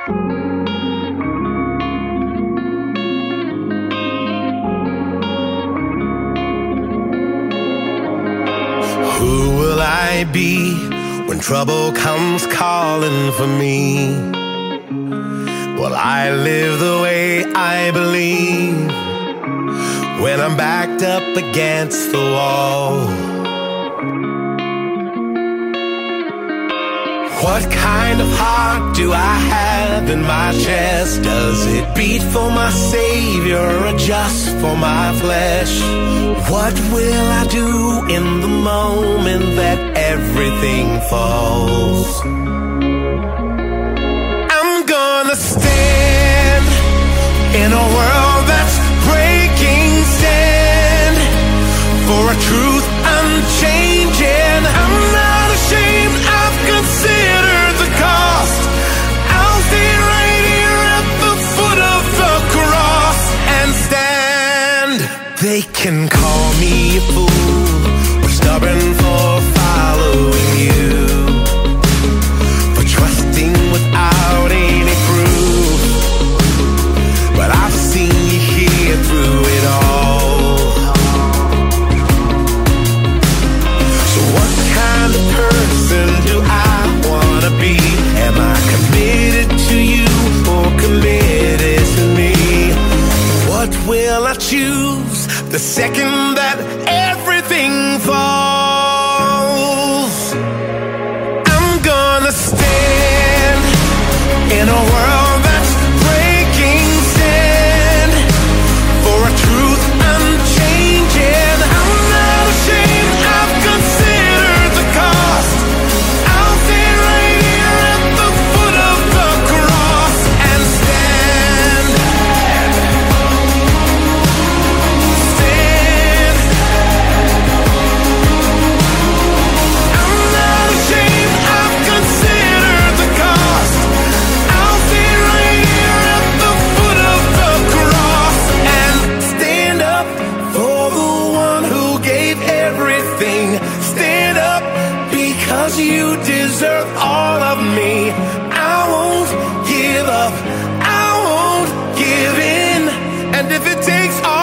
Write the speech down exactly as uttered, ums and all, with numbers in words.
Who will I be when trouble comes calling for me? Will I live the way I believe when I'm backed up against the wall? What kind of heart do I have in my chest? Does it beat for my Savior or just for my flesh? What will I do in the moment that everything falls? I'm gonna stand in a world that's breaking, stand for a truth unchanging. I'm not ashamed, I've considered the cost. I'll stay right here at the foot of the cross and stand. They can call me a fool or stubborn for following you, for trusting without any proof, but I've seen you here through it all. So what kind of person do I wanna be? Am I committed to you or committed to me? What will I choose the second that everything falls? I'm gonna stand in a world that's breaking, stand for a truth unchanging. I'm not ashamed, I've considered the cost. I'll stay right here at the foot of the cross and stand. Stand. I'm not ashamed, I've considered the cost. I'll stay right here at the foot of the cross and stand up for the one who gave everything. Stand up because you deserve all of me. I won't give up, I won't give in, and if it takes all